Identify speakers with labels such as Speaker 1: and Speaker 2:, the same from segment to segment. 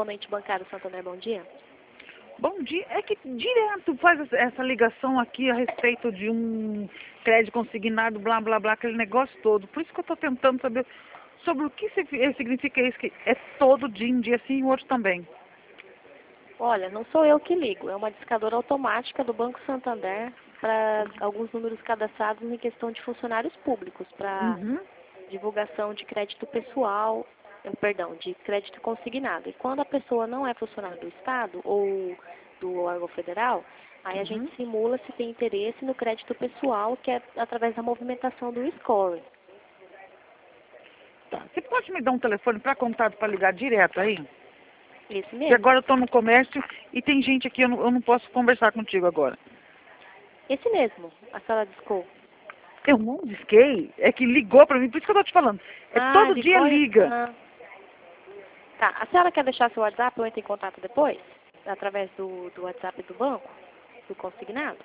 Speaker 1: Correspondente bancário Santander, bom dia.
Speaker 2: Bom dia. É que direto faz essa ligação aqui a respeito de um crédito consignado, blá, blá, blá, aquele negócio todo. Por isso que eu estou tentando saber sobre o que significa isso, que é todo dia, um dia sim e outro também.
Speaker 1: Olha, não sou eu que ligo, é uma discadora automática do Banco Santander para alguns números cadastrados em questão de funcionários públicos, para
Speaker 2: Uhum.
Speaker 1: divulgação de crédito pessoal, perdão, de crédito consignado. E quando a pessoa não é funcionário do Estado ou do órgão federal, aí a
Speaker 2: Uhum.
Speaker 1: gente simula se tem interesse no crédito pessoal, que é através da movimentação do score.
Speaker 2: Tá. Você pode me dar um telefone para contato para ligar direto aí?
Speaker 1: Esse
Speaker 2: Porque
Speaker 1: mesmo.
Speaker 2: agora eu estou no comércio e tem gente aqui, eu não posso conversar contigo agora.
Speaker 1: Esse mesmo, a senhora discou.
Speaker 2: Eu não disquei, é que ligou para mim, por isso que eu estou te falando. É
Speaker 1: Ah,
Speaker 2: todo dia
Speaker 1: ligou?
Speaker 2: liga.
Speaker 1: Ah. Tá, a senhora quer deixar seu WhatsApp ou entra em contato depois? Através do WhatsApp do banco? Do consignado?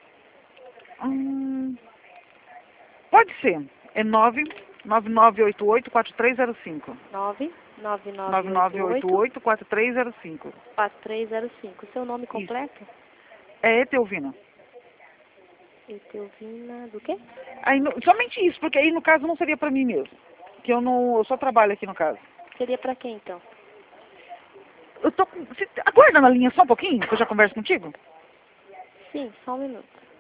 Speaker 2: Pode ser. É 99988-4305.
Speaker 1: 99988
Speaker 2: 9988-4305.
Speaker 1: 4305. Seu nome
Speaker 2: Isso.
Speaker 1: completo?
Speaker 2: É Etelvina.
Speaker 1: Etelvina do quê?
Speaker 2: Aí, somente isso, porque aí no caso não seria para mim mesmo. Que eu só trabalho aqui no caso.
Speaker 1: Seria pra quem então?
Speaker 2: Eu tô com. Aguarda na linha só um pouquinho, que eu já converso contigo.
Speaker 1: Sim, só um minuto.